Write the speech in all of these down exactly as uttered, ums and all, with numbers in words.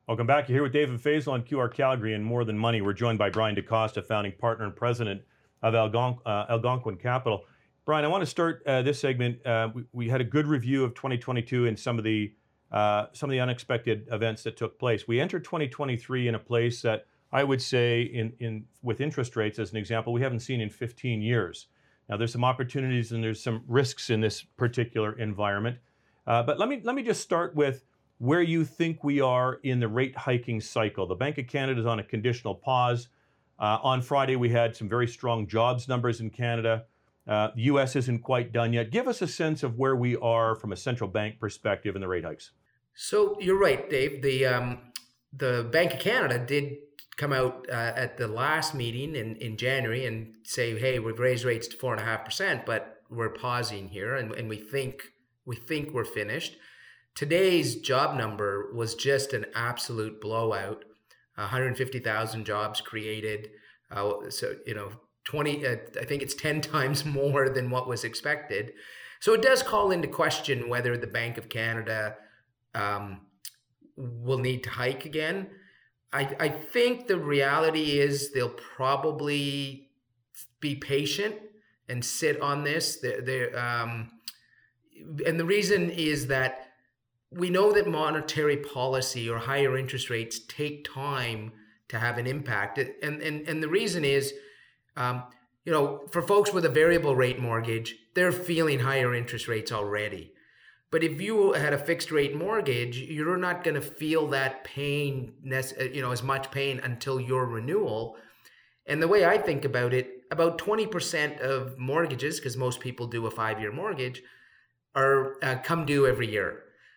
Welcome back. You're here with David Faisal on Q R Calgary and More Than Money. We're joined by Brian DaCosta, founding partner and president of Algon- uh, Algonquin Capital. Brian, I want to start uh, this segment. Uh, we, we had a good review of twenty twenty-two and some of the uh, some of the unexpected events that took place. We entered twenty twenty-three in a place that I would say, in, in with interest rates as an example, we haven't seen in fifteen years. Now, there's some opportunities and there's some risks in this particular environment. Uh, but let me let me just start with where you think we are in the rate hiking cycle. The Bank of Canada is on a conditional pause. Uh, on Friday, we had some very strong jobs numbers in Canada. Uh, the U S isn't quite done yet. Give us a sense of where we are from a central bank perspective in the rate hikes. So you're right, Dave. The um, the Bank of Canada did come out uh, at the last meeting in, in January and say, hey, we've raised rates to four and a half percent, but we're pausing here, and, and we think we think we're finished. Today's job number was just an absolute blowout. one hundred fifty thousand jobs created. Uh, so, you know, twenty, uh, I think it's ten times more than what was expected. So it does call into question whether the Bank of Canada um, will need to hike again. I, I think the reality is they'll probably be patient and sit on this. They're, they're, um, and the reason is that we know that monetary policy or higher interest rates take time to have an impact. And, and, and the reason is, um, you know, for folks with a variable rate mortgage, they're feeling higher interest rates already. But if you had a fixed rate mortgage, you're not going to feel that pain, you know, as much pain until your renewal. And the way I think about it, about twenty percent of mortgages, because most people do a five-year mortgage, are uh, come due every year.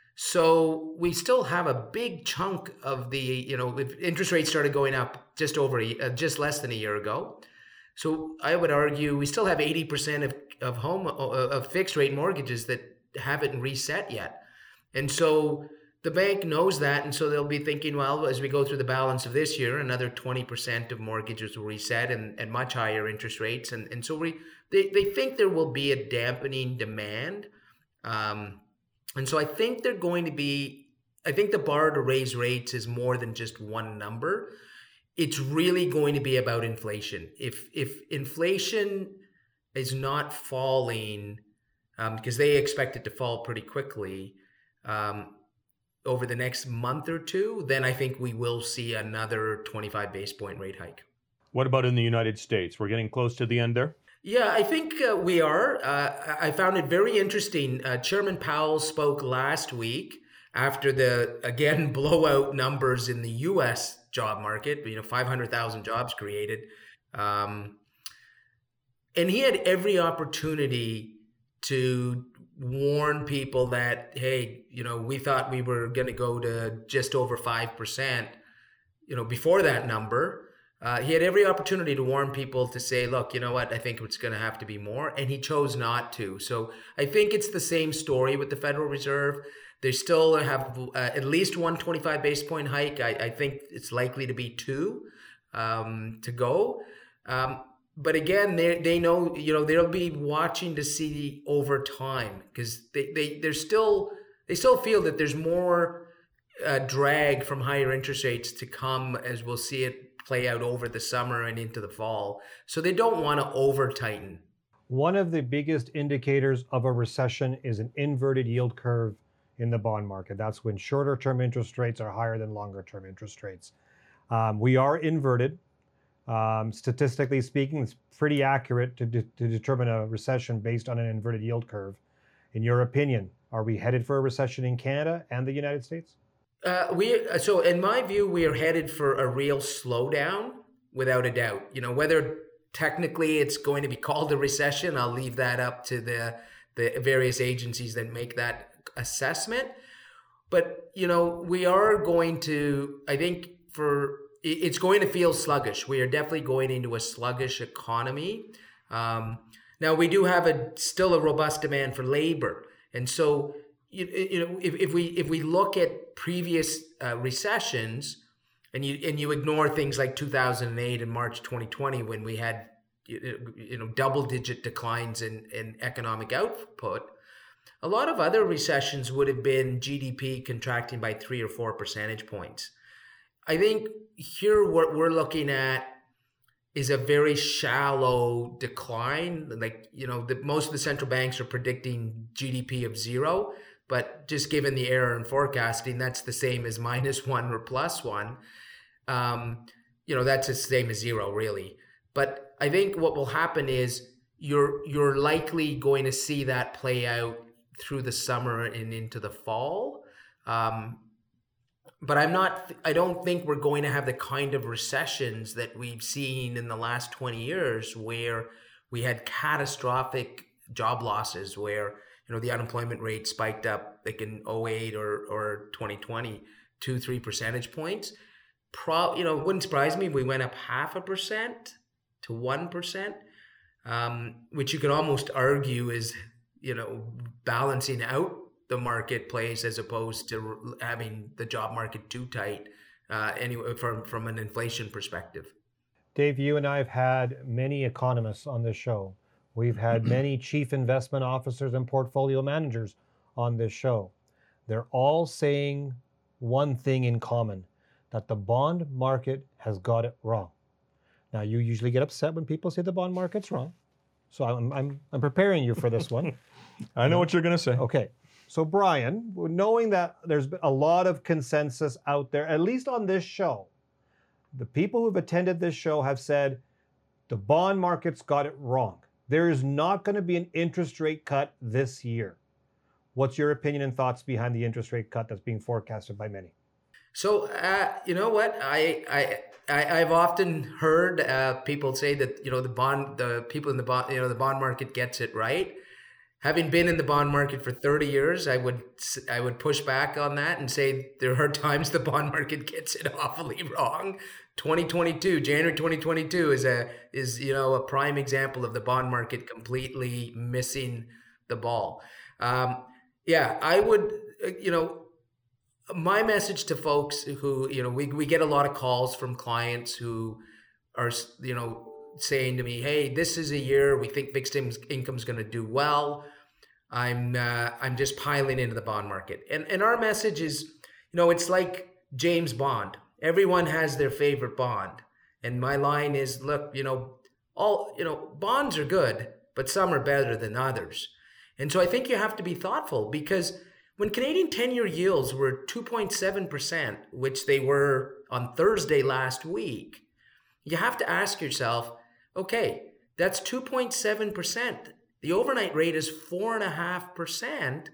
So we still have a big chunk of the, you know, if interest rates started going up just over, uh, just less than a year ago. So I would argue we still have eighty percent of, of home, uh, of fixed rate mortgages that haven't reset yet. And so the bank knows that. And so they'll be thinking, well, as we go through the balance of this year, another twenty percent of mortgages will reset and at much higher interest rates. And, and so we, they, they think there will be a dampening demand. Um, And so I think they're going to be, I think the bar to raise rates is more than just one number. It's really going to be about inflation. If if inflation is not falling, um, because they expect it to fall pretty quickly um, over the next month or two, then I think we will see another twenty-five base point rate hike. What about in the United States? We're getting close to the end there? Yeah, I think uh, we are. Uh, I found it very interesting. Uh, Chairman Powell spoke last week after the, again, blowout numbers in the U S job market, you know, five hundred thousand jobs created. Um, and he had every opportunity to warn people that, hey, you know, we thought we were going to go to just over five percent, you know, before that number. Uh, he had every opportunity to warn people to say, look, you know what, I think it's going to have to be more. And he chose not to. So I think it's the same story with the Federal Reserve. They still have uh, at least one twenty-five base point hike. I, I think it's likely to be two um, to go. Um, but again, they they know, you know, they'll be watching to see over time because they, they, they're still, they still feel that there's more uh, drag from higher interest rates to come as we'll see it play out over the summer and into the fall. So they don't want to over tighten. One of the biggest indicators of a recession is an inverted yield curve in the bond market. That's when shorter term interest rates are higher than longer term interest rates. Um, we are inverted. Um, statistically speaking, it's pretty accurate to, de- to determine a recession based on an inverted yield curve. In your opinion, are we headed for a recession in Canada and the United States? Uh, we so in my view, we are headed for a real slowdown, without a doubt. You know, whether technically it's going to be called a recession, I'll leave that up to the the various agencies that make that assessment. But you know, we are going to. I think for it's going to feel sluggish. We are definitely going into a sluggish economy. Um, now we do have a still a robust demand for labor, and so. You, you know, if, if we if we look at previous uh, recessions, and you and you ignore things like two thousand eight and March twenty twenty when we had you know double digit declines in, in economic output, a lot of other recessions would have been G D P contracting by three or four percentage points. I think here what we're looking at is a very shallow decline. Like, you know, the, most of the central banks are predicting G D P of zero, but just given the error in forecasting, that's the same as minus one or plus one. Um, you know, that's the same as zero, really. But I think what will happen is you're you're likely going to see that play out through the summer and into the fall. Um, But I'm not, I don't think we're going to have the kind of recessions that we've seen in the last twenty years where we had catastrophic job losses, where, you know, the unemployment rate spiked up like in oh eight or, or twenty twenty, two, three percentage points. Pro, you know, it wouldn't surprise me if we went up half a percent to one percent, um, which you could almost argue is, you know, balancing out the marketplace as opposed to having the job market too tight, uh, anyway, from, from an inflation perspective. Dave, you and I have had many economists on this show. We've had many chief investment officers and portfolio managers on this show. They're all saying one thing in common, that the bond market has got it wrong. Now, you usually get upset when people say the bond market's wrong. So I'm, I'm, I'm preparing you for this one. I know what you're going to say. Okay. So Brian, knowing that there's a lot of consensus out there, at least on this show, the people who've attended this show have said the bond market's got it wrong. There is not going to be an interest rate cut this year. What's your opinion and thoughts behind the interest rate cut that's being forecasted by many? So, uh, you know what? I, I, I, I've often heard uh, people say that, you know, the bond, the people in the bond, you know, the bond market gets it right. Having been in the bond market for thirty years, I would I would push back on that and say there are times the bond market gets it awfully wrong. twenty twenty-two, January twenty twenty-two is a is you know a prime example of the bond market completely missing the ball. Um, yeah, I would you know my message to folks who you know we we get a lot of calls from clients who are you know. saying to me, hey, this is a year we think fixed income is going to do well. I'm uh, I'm just piling into the bond market. And and our message is, you know, it's like James Bond. Everyone has their favorite bond. And my line is, look, you know, all, you know, bonds are good, but some are better than others. And so I think you have to be thoughtful, because when Canadian ten-year yields were two point seven percent, which they were on Thursday last week, you have to ask yourself, okay, that's two point seven percent. The overnight rate is four point five percent.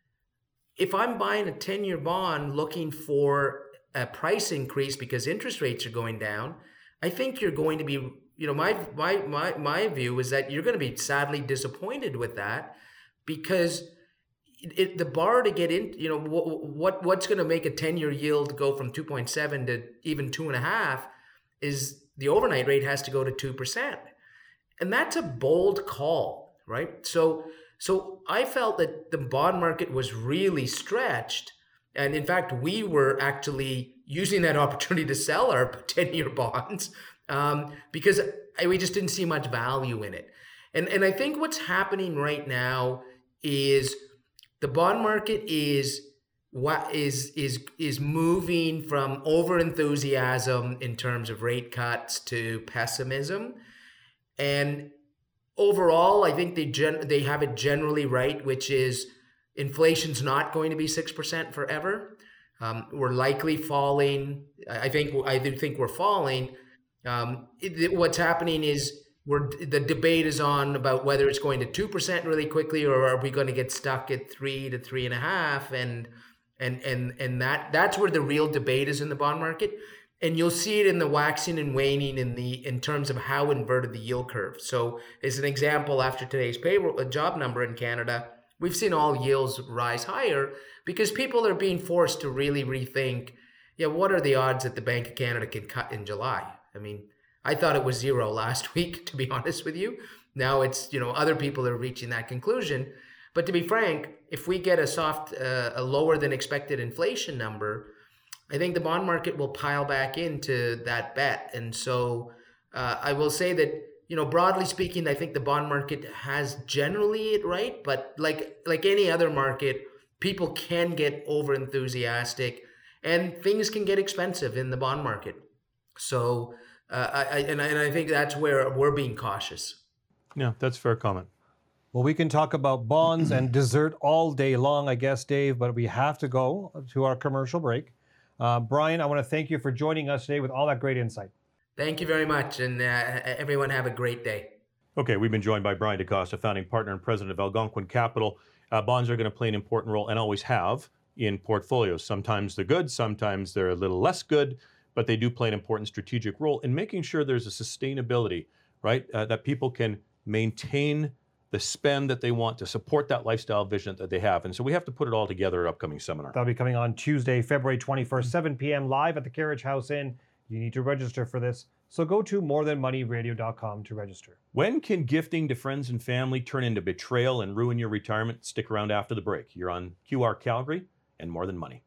If I'm buying a ten-year bond looking for a price increase because interest rates are going down, I think you're going to be, you know, my my my, my view is that you're going to be sadly disappointed with that, because it, the bar to get in, you know, what, what what's going to make a ten-year yield go from two point seven to even two point five is the overnight rate has to go to two percent. And that's a bold call, right? So so I felt that the bond market was really stretched. And in fact, we were actually using that opportunity to sell our ten-year bonds um, because we just didn't see much value in it. And, and I think what's happening right now is the bond market is what is is is moving from over enthusiasm in terms of rate cuts to pessimism, and overall, I think they gen- they have it generally right, which is inflation's not going to be six percent forever. Um, we're likely falling. I think I do think we're falling. Um, it, it, what's happening is we're the debate is on about whether it's going to two percent really quickly, or are we going to get stuck at three to three and a half, and And and and that that's where the real debate is in the bond market. And you'll see it in the waxing and waning in the in terms of how inverted the yield curve. So as an example, after today's payroll a job number in Canada, we've seen all yields rise higher because people are being forced to really rethink, yeah, what are the odds that the Bank of Canada can cut in July? I mean, I thought it was zero last week, to be honest with you. Now it's, you know, other people are reaching that conclusion. But to be frank, if we get a soft, uh, a lower than expected inflation number, I think the bond market will pile back into that bet. And so uh, I will say that, you know, broadly speaking, I think the bond market has generally it right. But like like any other market, people can get over enthusiastic. and things can get expensive in the bond market. So, uh, I, I, and I and I think that's where we're being cautious. Yeah, that's a fair comment. Well, we can talk about bonds and dessert all day long, I guess, Dave, but we have to go to our commercial break. Uh, Brian, I want to thank you for joining us today with all that great insight. Thank you very much, and uh, everyone have a great day. Okay, we've been joined by Brian DaCosta, founding partner and president of Algonquin Capital. Uh, bonds are going to play an important role and always have in portfolios. Sometimes they're good, sometimes they're a little less good, but they do play an important strategic role in making sure there's a sustainability, right? Uh, that people can maintain the spend that they want to support that lifestyle vision that they have. And so we have to put it all together at our upcoming seminar. That'll be coming on Tuesday, February twenty-first, seven p.m. live at the Carriage House Inn. You need to register for this. So go to more than money radio dot com to register. When can gifting to friends and family turn into betrayal and ruin your retirement? Stick around after the break. You're on Q R Calgary and More Than Money.